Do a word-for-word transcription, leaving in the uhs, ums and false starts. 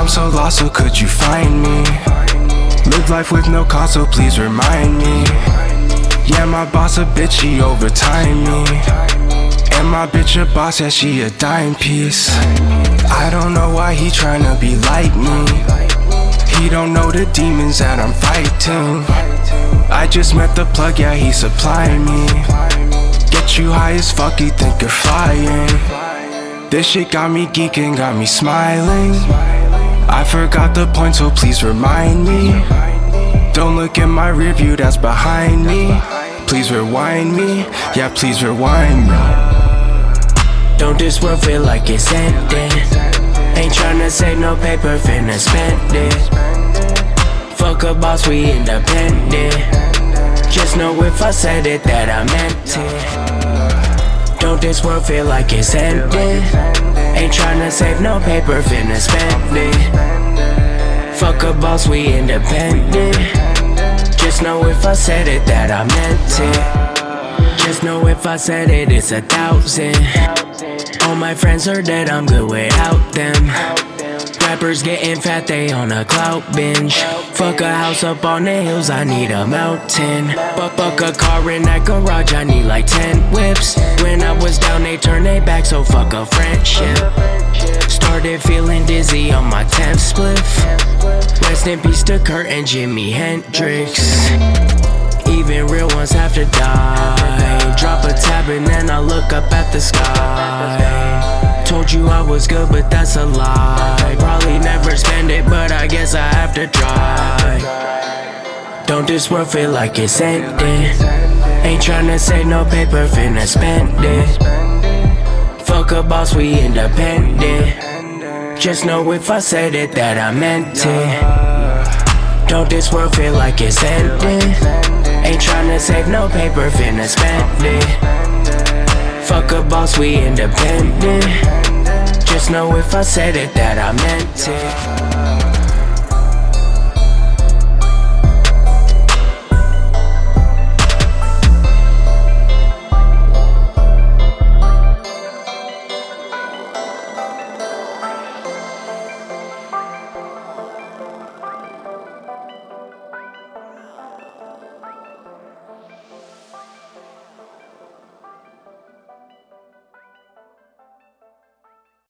I'm so lost, so could you find me? Live life with no cost, so please remind me. Yeah, my boss a bitch, she overtime me. And my bitch a boss, yeah, she a dime piece. I don't know why he tryna be like me. He don't know the demons that I'm fighting. I just met the plug, yeah, he supplying me. Get you high as fuck, you think you're flying. This shit got me geeking, got me smiling. I forgot the point, so please remind me. Don't look in my rear view, that's behind me. Please rewind me, yeah, please rewind me. Don't this world feel like it's ending? Ain't tryna save no paper, finna spend it. Fuck a boss, we independent. Just know if I said it that I meant it. Don't this world feel like it's ending? Ain't tryna save no paper, finna spend it. Fuck a boss, we independent. Just know if I said it that I meant it. Just know if I said it, it's a thousand. All my friends are dead, I'm good without them. Rappers getting fat, they on a clout binge. Fuck a house up on the hills, I need a mountain. But fuck a car in that garage, I need like ten whips. When I was down, they turned their back, so fuck a friendship. Started feeling dizzy on my tenth spliff. Rest in peace to Kurt and Jimi Hendrix. Even real ones have to die. Drop a tab and then I look up at the sky. Told you I was good, but that's a lie. Probably never spend it, but I guess I have to try. Don't this world feel like it's ending? Ain't tryna save no paper, finna spend it. Fuck a boss, we independent. Just know if I said it that I meant it. Don't this world feel like it's ending? Ain't tryna save no paper, finna spend it. Fuck a boss, we independent. Just know if I said it that I meant it.